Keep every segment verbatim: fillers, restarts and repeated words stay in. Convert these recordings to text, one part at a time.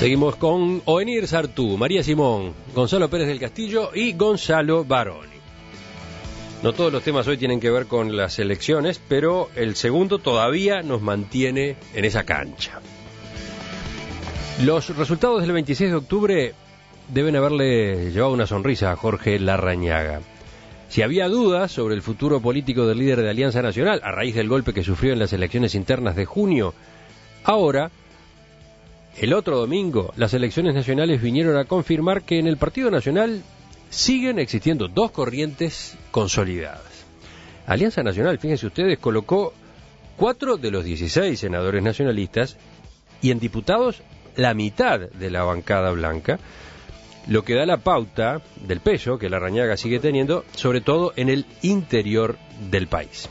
Seguimos con Oenir Sartú, María Simón, Gonzalo Pérez del Castillo y Gonzalo Baroni. No todos los temas hoy tienen que ver con las elecciones, pero el segundo todavía nos mantiene en esa cancha. Los resultados del veintiséis de octubre deben haberle llevado una sonrisa a Jorge Larrañaga. Si había dudas sobre el futuro político del líder de Alianza Nacional a raíz del golpe que sufrió en las elecciones internas de junio, ahora, el otro domingo, las elecciones nacionales vinieron a confirmar que en el Partido Nacional siguen existiendo dos corrientes consolidadas. Alianza Nacional, fíjense ustedes, colocó cuatro de los dieciséis senadores nacionalistas y en diputados la mitad de la bancada blanca, lo que da la pauta del peso que Larrañaga sigue teniendo, sobre todo en el interior del país.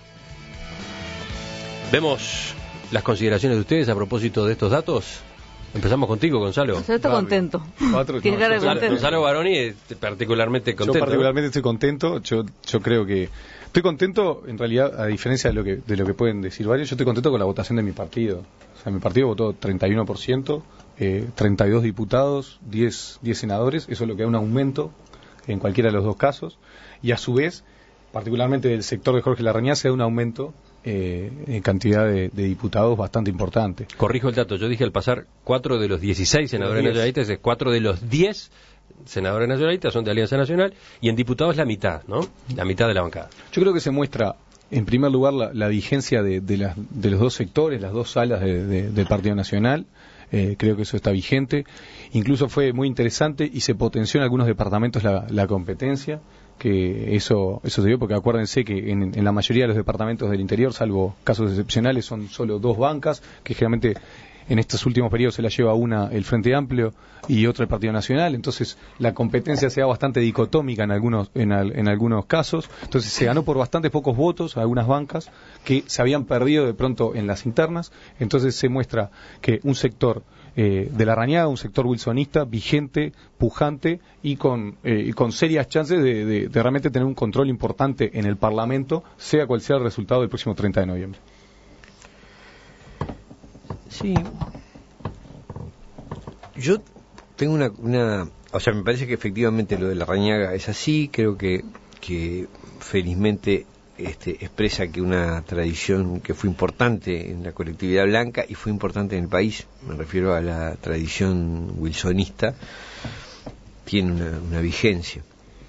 Vemos las consideraciones de ustedes a propósito de estos datos. Empezamos contigo, Gonzalo. Yo estoy contento. Cuatro, Tiene no, cara de Gonzalo, contento. Gonzalo Baroni es particularmente contento. Yo particularmente estoy contento. Yo, yo creo que estoy contento, en realidad, a diferencia de lo que de lo que pueden decir varios, yo estoy contento con la votación de mi partido. O sea, mi partido votó treinta y uno por ciento, eh, treinta y dos diputados, diez, diez senadores. Eso es lo que da un aumento en cualquiera de los dos casos. Y a su vez, particularmente del sector de Jorge Larrañaga, se da un aumento Eh, en cantidad de, de diputados bastante importante. Corrijo el dato, yo dije al pasar cuatro de los dieciséis senadores nacionalistas, es cuatro de los diez senadores nacionalistas son de Alianza Nacional y en diputados la mitad, ¿no? La mitad de la bancada. Yo creo que se muestra, en primer lugar, la, la vigencia de, de, las, de los dos sectores, las dos salas de, de, del Partido Nacional. Eh, creo que eso está vigente. Incluso fue muy interesante y se potenció en algunos departamentos la, la competencia, que eso eso se dio porque acuérdense que en, en la mayoría de los departamentos del interior, salvo casos excepcionales, son solo dos bancas, que generalmente en estos últimos periodos se la lleva una el Frente Amplio y otra el Partido Nacional. Entonces la competencia se da bastante dicotómica en algunos en, al, en algunos casos. Entonces se ganó por bastante pocos votos a algunas bancas que se habían perdido de pronto en las internas. Entonces se muestra que un sector eh, de Larrañaga, un sector wilsonista, vigente, pujante y con, eh, y con serias chances de, de, de realmente tener un control importante en el Parlamento, sea cual sea el resultado del próximo treinta de noviembre. Sí, yo tengo una, una, o sea, me parece que efectivamente lo de Larrañaga es así. Creo que, que felizmente este, expresa que una tradición que fue importante en la colectividad blanca y fue importante en el país, me refiero a la tradición wilsonista, tiene una, una vigencia.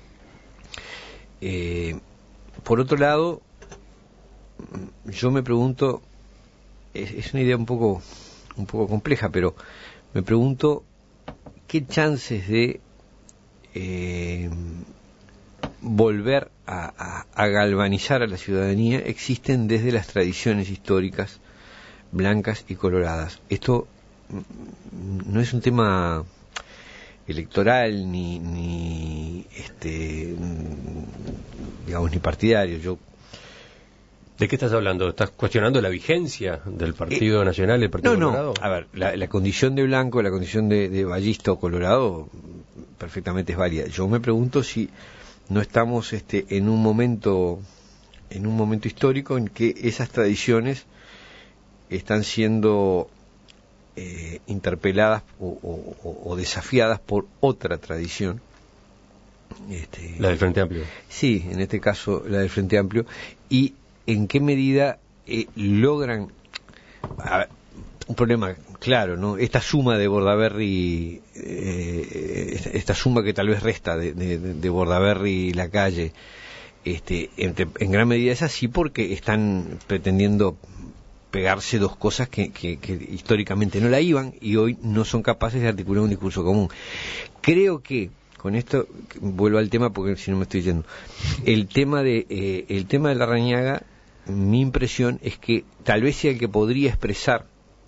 Eh, por otro lado, yo me pregunto, es, es una idea un poco un poco compleja, pero me pregunto qué chances de eh, volver a, a, a galvanizar a la ciudadanía existen desde las tradiciones históricas blancas y coloradas. Esto no es un tema electoral ni ni este digamos ni partidario. Yo ¿De qué estás hablando? ¿Estás cuestionando la vigencia del Partido eh, Nacional, del Partido no, Colorado? No, a ver, la, la condición de blanco, la condición de, de ballista o colorado, perfectamente es válida. Yo me pregunto si no estamos este, en un momento, en un momento histórico en que esas tradiciones están siendo eh, interpeladas o, o, o desafiadas por otra tradición. Este, la del Frente Amplio. Sí, en este caso la del Frente Amplio. Y en qué medida eh, logran a ver, un problema claro, ¿no? Esta suma de Bordaberry, eh, esta suma que tal vez resta de, de, de Bordaberry y Lacalle, este, entre, en gran medida es así porque están pretendiendo pegarse dos cosas que, que, que históricamente no la iban y hoy no son capaces de articular un discurso común. Creo que con esto vuelvo al tema porque si no me estoy yendo. El tema de eh, el tema de Larrañaga, mi impresión es que tal vez sea el que podría expresar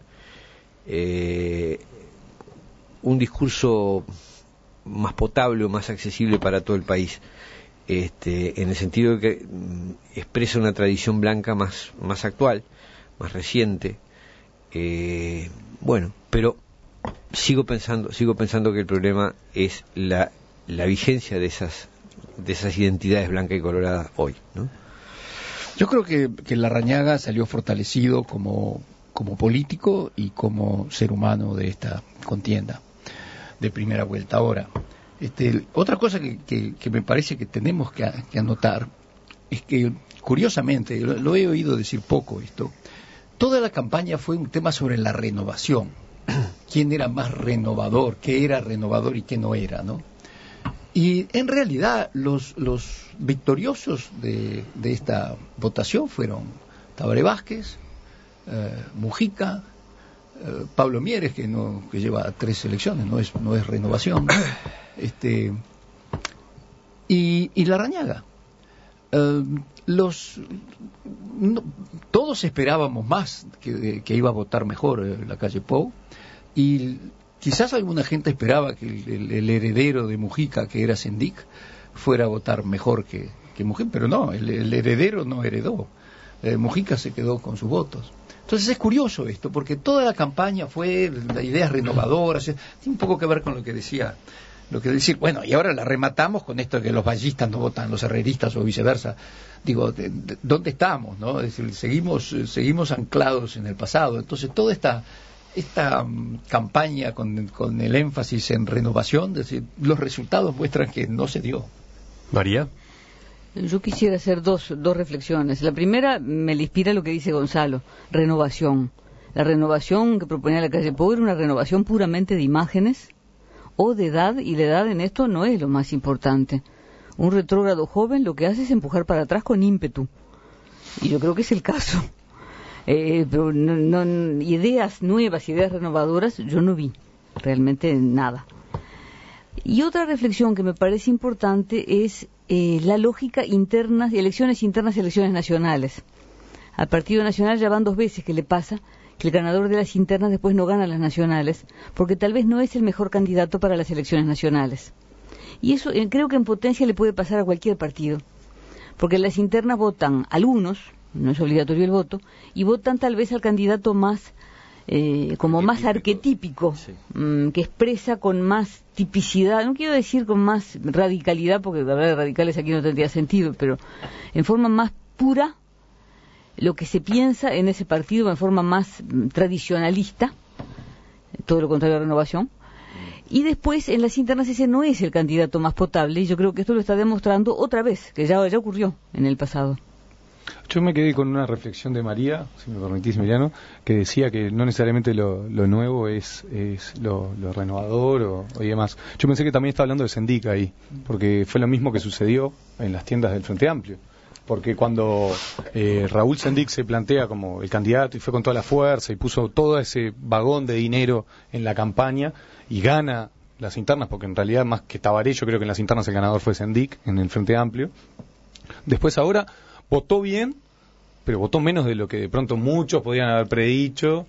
eh, un discurso más potable o más accesible para todo el país, este, en el sentido de que mm, expresa una tradición blanca más más actual, más reciente. Eh, bueno, pero sigo pensando sigo pensando que el problema es la la vigencia de esas de esas identidades blancas y coloradas hoy, ¿no? Yo creo que, que Larrañaga salió fortalecido como como político y como ser humano de esta contienda de primera vuelta. Ahora, este, otra cosa que, que, que me parece que tenemos que, que anotar es que, curiosamente, lo, lo he oído decir poco esto, toda la campaña fue un tema sobre la renovación. ¿Quién era más renovador? ¿Qué era renovador y qué no era, no? Y en realidad los, los victoriosos de, de esta votación fueron Tabaré Vázquez, eh, Mujica, eh, Pablo Mieres, que no que lleva tres elecciones, no es no es renovación, este y, y Larrañaga. Eh, los no, todos esperábamos más que, que iba a votar mejor eh, la calle Pou, y quizás alguna gente esperaba que el, el, el heredero de Mujica, que era Sendik, fuera a votar mejor que, que Mujica, pero no, el, el heredero no heredó. Eh, Mujica se quedó con sus votos. Entonces es curioso esto, porque toda la campaña fue de ideas renovadoras, tiene un poco que ver con lo que decía, lo que decir, bueno, y ahora la rematamos con esto de que los vallistas no votan los herreristas o viceversa. Digo, de, de, ¿dónde estamos, no? Es decir, seguimos, seguimos anclados en el pasado. Entonces toda esta esta um, campaña con, con el énfasis en renovación, es decir, los resultados muestran que no se dio. María. Yo quisiera hacer dos, dos reflexiones. La primera me le inspira lo que dice Gonzalo, renovación. La renovación que proponía la calle Pou era una renovación puramente de imágenes o de edad, y la edad en esto no es lo más importante. Un retrógrado joven lo que hace es empujar para atrás con ímpetu, y yo creo que es el caso. Eh, pero no, no, ideas nuevas, ideas renovadoras, yo no vi realmente nada. Y otra reflexión que me parece importante es eh, la lógica interna, elecciones internas y elecciones nacionales. Al Partido Nacional ya van dos veces que le pasa que el ganador de las internas después no gana las nacionales, porque tal vez no es el mejor candidato para las elecciones nacionales. Y eso eh, creo que en potencia le puede pasar a cualquier partido, porque en las internas votan algunos, no es obligatorio el voto, y votan tal vez al candidato más, eh, como arquetípico. más arquetípico, sí. mmm, que expresa con más tipicidad, no quiero decir con más radicalidad, porque hablar de radicales aquí no tendría sentido, pero en forma más pura, lo que se piensa en ese partido, en forma más mm, tradicionalista, todo lo contrario a la renovación. Y después, en las internas, ese no es el candidato más potable, y yo creo que esto lo está demostrando otra vez, que ya, ya ocurrió en el pasado. Yo me quedé con una reflexión de María, si me permitís, Emiliano, que decía que no necesariamente lo, lo nuevo es, es lo, lo renovador o, o y demás. Yo pensé que también estaba hablando de Sendik ahí, porque fue lo mismo que sucedió en las tiendas del Frente Amplio. Porque cuando eh, Raúl Sendik se plantea como el candidato y fue con toda la fuerza y puso todo ese vagón de dinero en la campaña y gana las internas, porque en realidad más que Tabaré, yo creo que en las internas el ganador fue Sendik en el Frente Amplio. Después ahora votó bien, pero votó menos de lo que de pronto muchos podían haber predicho.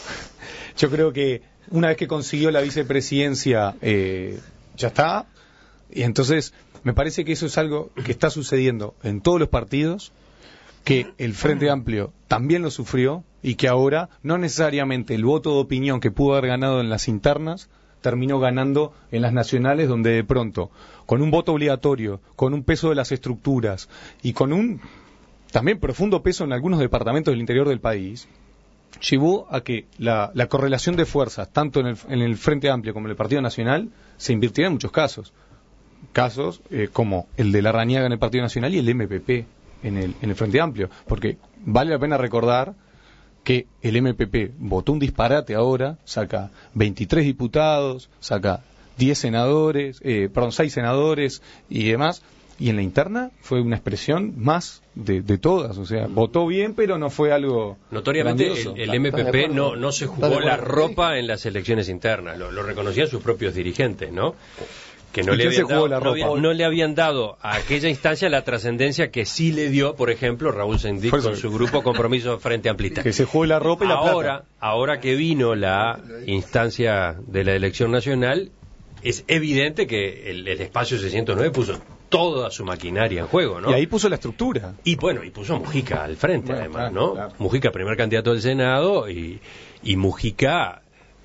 Yo creo que una vez que consiguió la vicepresidencia, eh, ya está. Y entonces me parece que eso es algo que está sucediendo en todos los partidos, que el Frente Amplio también lo sufrió y que ahora no necesariamente el voto de opinión que pudo haber ganado en las internas terminó ganando en las nacionales, donde de pronto, con un voto obligatorio, con un peso de las estructuras y con un también profundo peso en algunos departamentos del interior del país, llevó a que la, la correlación de fuerzas, tanto en el, en el Frente Amplio como en el Partido Nacional, se invirtiera en muchos casos. Casos eh, como el de Larrañaga en el Partido Nacional y el M P P en el, en el Frente Amplio, porque vale la pena recordar que el M P P votó un disparate ahora, saca veintitrés diputados, saca diez senadores, eh, perdón, seis senadores y demás, y en la interna fue una expresión más de, de todas, o sea, votó bien, pero no fue algo notoriamente grandioso. el, el M P P no, no se jugó la ropa en las elecciones internas, lo, lo reconocían sus propios dirigentes, ¿no? Que no le, habían dado, no, había, no le habían dado a aquella instancia la trascendencia que sí le dio, por ejemplo, Raúl Sendik con su grupo Compromiso Frente Amplista. Que se jugó la ropa y la ahora, plata. Ahora que vino la instancia de la elección nacional, es evidente que el, el espacio seiscientos nueve puso toda su maquinaria en juego, ¿no? Y ahí puso la estructura. Y bueno, y puso a Mujica al frente, bueno, además, claro, ¿no? Claro. Mujica, primer candidato del Senado, y, y Mujica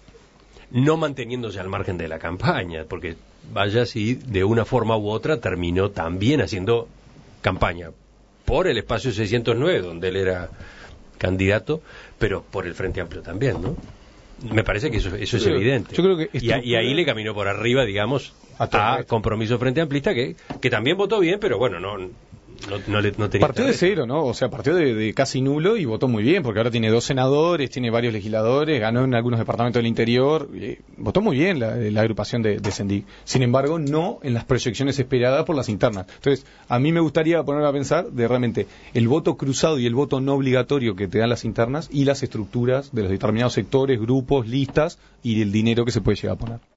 no manteniéndose al margen de la campaña, porque vaya si de una forma u otra terminó también haciendo campaña por el espacio seiscientos nueve, donde él era candidato, pero por el Frente Amplio también, ¿no? Me parece que eso, eso es creo, evidente. Yo creo que y, a, y ahí le caminó por arriba, digamos, a, a Compromiso Frente Amplista, que, que también votó bien, pero bueno, no... No, no, le, no tenía partió de cero, ¿no? O sea, partió de, de casi nulo y votó muy bien, porque ahora tiene dos senadores, tiene varios legisladores, ganó en algunos departamentos del interior, eh, votó muy bien la, la agrupación de, de Sendic. Sin embargo, no en las proyecciones esperadas por las internas. Entonces, a mí me gustaría ponerme a pensar de realmente el voto cruzado y el voto no obligatorio que te dan las internas y las estructuras de los determinados sectores, grupos, listas y el dinero que se puede llegar a poner.